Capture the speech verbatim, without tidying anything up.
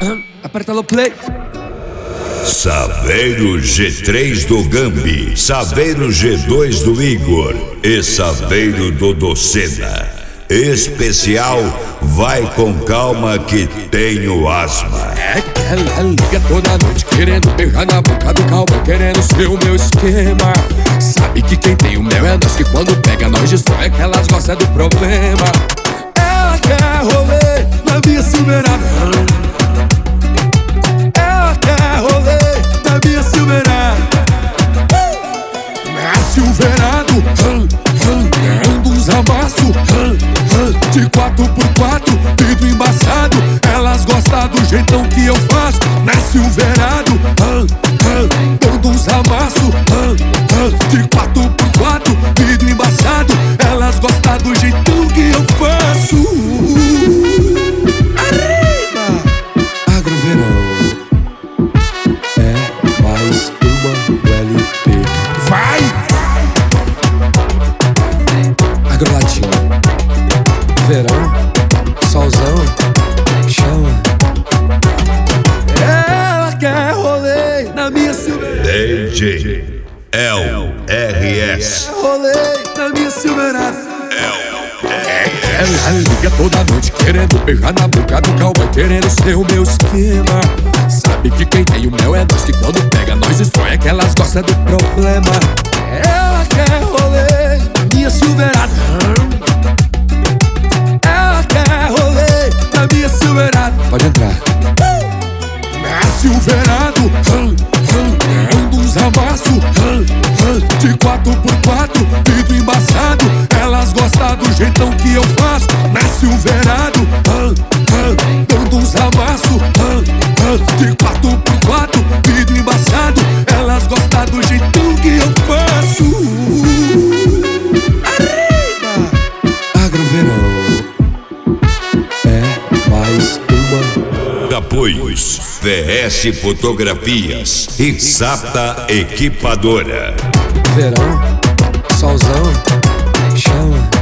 Aperta no play. Saveiro G três do Gambi, Saveiro G dois do Igor e Saveiro do Docena. Especial Vai com Calma que tenho asma. É que ela liga toda noite querendo beijar na boca do calma, querendo ser o meu esquema. Sabe que quem tem o mel é nós, que quando pega nós destrói, que elas gostam do problema. Ela quer rolê na minha Silverado. Ela quer rolê na minha Silverado. Na Silverado, ganhando uns amassos de quatro por quatro, vidro embaçado. Elas gostam do jeitão que eu faço. Na Silverado, dando uns amassos de quatro por quatro, vidro embaçado. Elas gostam do jeitão que eu faço. Arriba! Agroverão é mais uma L P. Vai! Agrolatino. Verão, solzão, chama. Ela quer rolê na minha Silverado. D J L R S. Rolê na minha Silverado. Ela liga toda noite querendo beijar na boca do cowboy, querendo ser o meu esquema. Sabe que quem tem o mel é nós, que quando pega nós destrói, que elas gostam do problema. Ela quer rolê na minha Silverado. Pode entrar. Na Silverado, ganhando uns amassos de quatro por quatro, vidro embaçado. Elas gostam do jeitão que eu faço. Na Silverado, dando uns amassos de quatro por quatro, vidro embaçado. Elas gostam do jeitão que eu faço. Arriba! Agroverão é mais Apoios V S Fotografias e Sata Equipadora. Verão, solzão, chama.